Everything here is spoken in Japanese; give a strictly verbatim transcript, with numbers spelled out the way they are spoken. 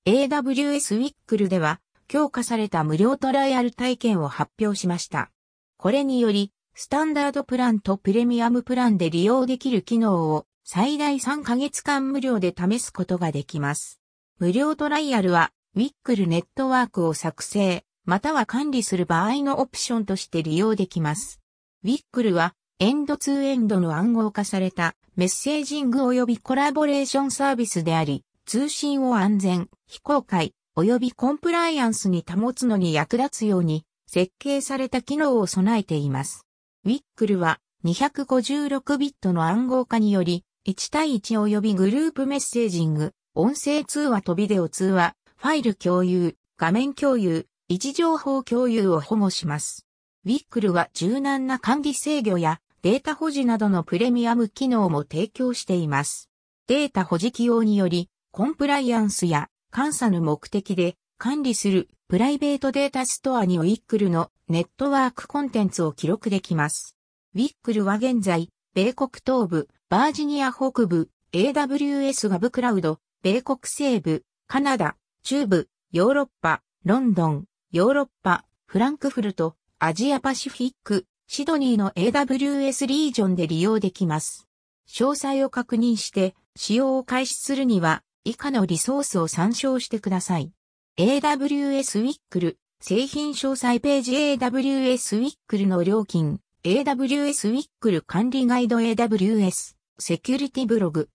エーダブリューエス ウィックルでは強化された無料トライアル体験を発表しました。これにより、スタンダードプランとプレミアムプランで利用できる機能を最大さんかげつかん無料で試すことができます。無料トライアルは、ウィックルネットワークを作成、または管理する場合のオプションとして利用できます。ウィックルは、エンドツーエンドの暗号化されたメッセージング及びコラボレーションサービスであり、通信を安全、非公開及びコンプライアンスに保つのに役立つように設計された機能を備えています。ウィックルはにひゃくごじゅうろくビットの暗号化によりいち対いち及びグループメッセージング、音声通話とビデオ通話、ファイル共有、画面共有、位置情報共有を保護します。ウィックルは柔軟な管理制御やデータ保持などのプレミアム機能も提供しています。データ保持起用により、コンプライアンスや監査の目的で管理するプライベートデータストアにウィックルのネットワークコンテンツを記録できます。ウィックルは現在、米国東部、バージニア北部、エーダブリューエス ガブクラウド、米国西部、カナダ、中部、ヨーロッパ、ロンドン、ヨーロッパ、フランクフルト、アジアパシフィック、シドニーの エーダブリューエス リージョンで利用できます。詳細を確認して使用を開始するには以下のリソースを参照してください。エーダブリューエス ウィックル製品詳細ページ エーダブリューエス ウィックルの料金 エーダブリューエス ウィックル管理ガイド エーダブリューエス セキュリティブログ